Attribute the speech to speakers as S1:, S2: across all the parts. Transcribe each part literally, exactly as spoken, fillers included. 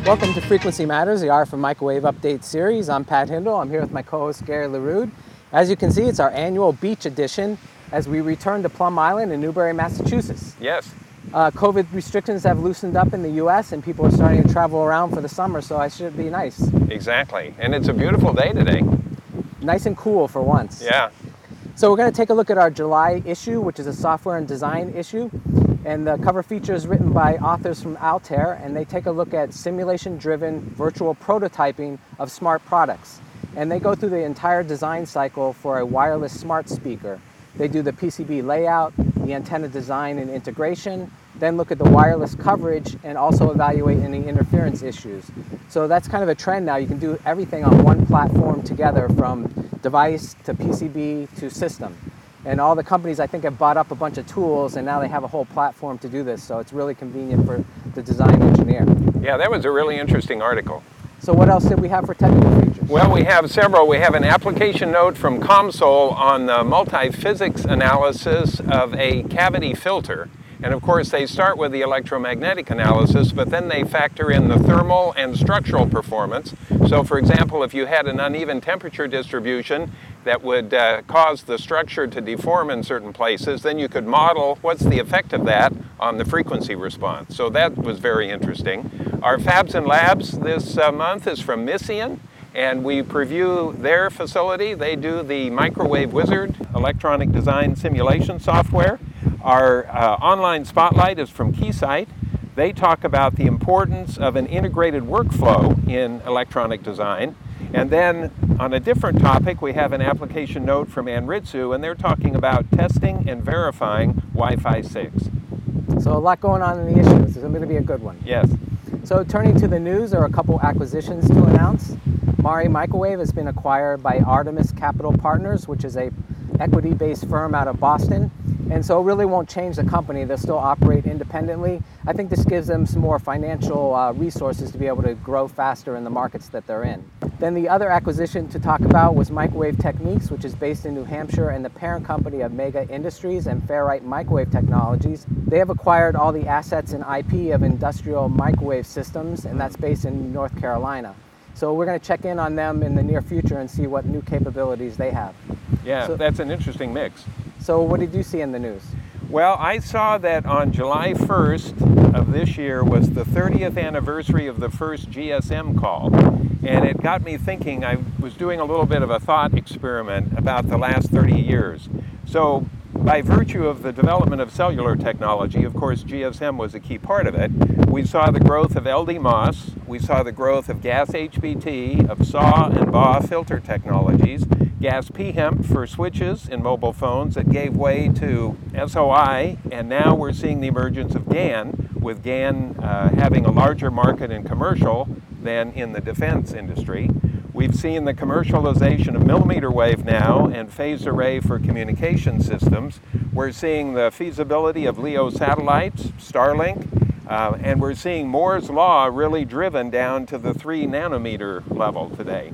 S1: Welcome to Frequency Matters, the R F and Microwave Update series. I'm Pat Hindle. I'm here with my co-host Gary LaRude. As you can see, it's our annual beach edition as we return to Plum Island in Newbury, Massachusetts.
S2: Yes.
S1: Uh, COVID restrictions have loosened up in the U S and people are starting to travel around for the summer, so it should be nice.
S2: Exactly. And it's a beautiful day today.
S1: Nice and cool for once.
S2: Yeah.
S1: So we're going to take a look at our July issue, which is a software and design issue. And the cover feature is written by authors from Altair, and they take a look at simulation-driven virtual prototyping of smart products. And they go through the entire design cycle for a wireless smart speaker. They do the P C B layout, the antenna design and integration, then look at the wireless coverage and also evaluate any interference issues. So that's kind of a trend now. You can do everything on one platform together, from device to P C B to system. And all the companies, I think, have bought up a bunch of tools, and now they have a whole platform to do this. So it's really convenient for the design engineer.
S2: Yeah, that was a really interesting article.
S1: So what else did we have for technical features?
S2: Well, we have several. We have an application note from ComSol on the multi-physics analysis of a cavity filter. And of course, they start with the electromagnetic analysis, but then they factor in the thermal and structural performance. So for example, if you had an uneven temperature distribution that would uh, cause the structure to deform in certain places, then you could model what's the effect of that on the frequency response. So that was very interesting. Our Fabs and Labs this uh, month is from Missian, and we preview their facility. They do the Microwave Wizard electronic design simulation software. Our uh, online spotlight is from Keysight. They talk about the importance of an integrated workflow in electronic design. And then on a different topic, we have an application note from Anritsu, and they're talking about testing and verifying Wi-Fi six.
S1: So a lot going on in the issue. This is going to be a good one.
S2: Yes.
S1: So turning to the news, there are a couple acquisitions to announce. Mari Microwave has been acquired by Artemis Capital Partners, which is a equity-based firm out of Boston. And so it really won't change the company. They'll still operate independently. I think this gives them some more financial uh, resources to be able to grow faster in the markets that they're in. Then the other acquisition to talk about was Microwave Techniques, which is based in New Hampshire and the parent company of Mega Industries and Ferrite Microwave Technologies. They have acquired all the assets and I P of industrial microwave systems, and that's based in North Carolina. So we're going to check in on them in the near future and see what new capabilities they have.
S2: Yeah, so, that's an interesting mix.
S1: So what did you see in the news?
S2: Well, I saw that on July first of this year was the thirtieth anniversary of the first G S M call. And it got me thinking. I was doing a little bit of a thought experiment about the last thirty years. So by virtue of the development of cellular technology, of course, G S M was a key part of it. We saw the growth of L D M O S, we saw the growth of gas H B T, of S A W and B A W filter technologies, gas P HEMT for switches in mobile phones that gave way to S O I, and now we're seeing the emergence of GaN, with GaN uh, having a larger market in commercial than in the defense industry. We've seen the commercialization of millimeter wave now and phased array for communication systems. We're seeing the feasibility of LEO satellites, Starlink, uh, and we're seeing Moore's law really driven down to the three nanometer level today.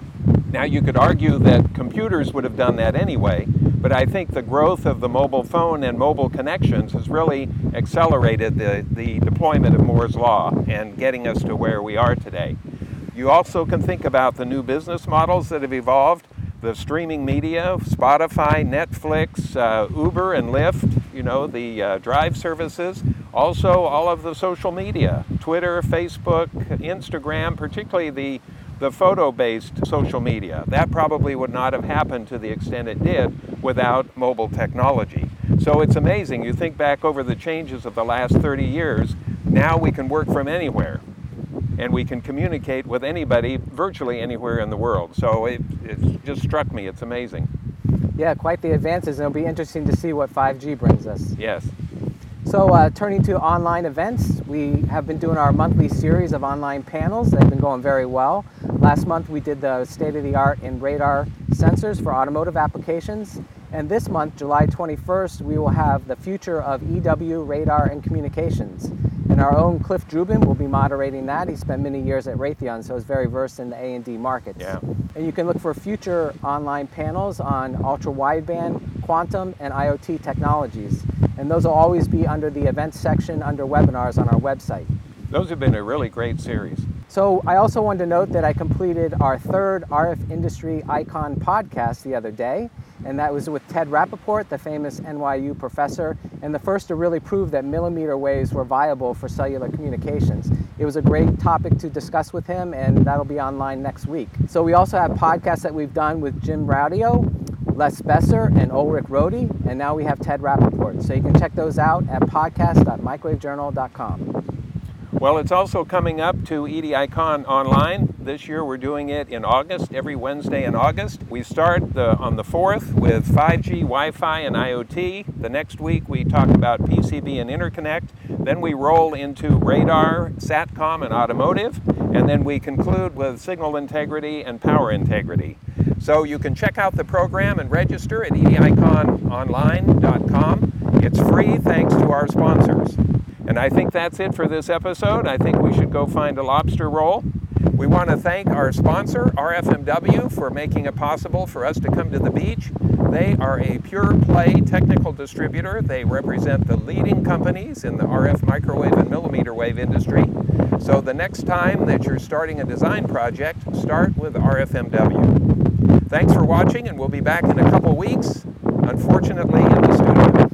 S2: Now you could argue that computers would have done that anyway, but I think the growth of the mobile phone and mobile connections has really accelerated the, the deployment of Moore's law and getting us to where we are today. You also can think about the new business models that have evolved, the streaming media, Spotify, Netflix, uh, Uber and Lyft, you know, the uh, drive services, also all of the social media, Twitter, Facebook, Instagram, particularly the the photo-based social media. That probably would not have happened to the extent it did without mobile technology. So it's amazing. You think back over the changes of the last thirty years, now we can work from anywhere. And we can communicate with anybody virtually anywhere in the world. So it, it just struck me. It's amazing.
S1: Yeah, quite the advances. And it'll be interesting to see what five G brings us.
S2: Yes.
S1: So uh, turning to online events, we have been doing our monthly series of online panels. They've been going very well. Last month we did the state-of-the-art in radar sensors for automotive applications. And this month, July twenty-first, we will have the future of E W, radar, and communications. And our own Cliff Drubin will be moderating that. He spent many years at Raytheon, so he's very versed in the A and D markets.
S2: Yeah.
S1: And you can look for future online panels on ultra-wideband, quantum, and I O T technologies. And those will always be under the events section under webinars on our website.
S2: Those have been a really great series.
S1: So I also wanted to note that I completed our third R F Industry Icon podcast the other day, and that was with Ted Rappaport, the famous N Y U professor, and the first to really prove that millimeter waves were viable for cellular communications. It was a great topic to discuss with him, and that'll be online next week. So we also have podcasts that we've done with Jim Raudio, Les Besser, and Ulrich Rohde, and now we have Ted Rappaport. So you can check those out at podcast dot microwave journal dot com.
S2: Well, it's also coming up to E D I Con Online. This year we're doing it in August, every Wednesday in August. We start the, on the fourth with five G, Wi-Fi, and I O T. The next week we talk about P C B and interconnect. Then we roll into radar, SATCOM, and automotive. And then we conclude with signal integrity and power integrity. So you can check out the program and register at E D I con online dot com. It's free thanks to our sponsors. And I think that's it for this episode. I think we should go find a lobster roll. We want to thank our sponsor, R F M W, for making it possible for us to come to the beach. They are a pure play technical distributor. They represent the leading companies in the R F microwave and millimeter wave industry. So the next time that you're starting a design project, start with R F M W. Thanks for watching, and we'll be back in a couple weeks, unfortunately in the studio.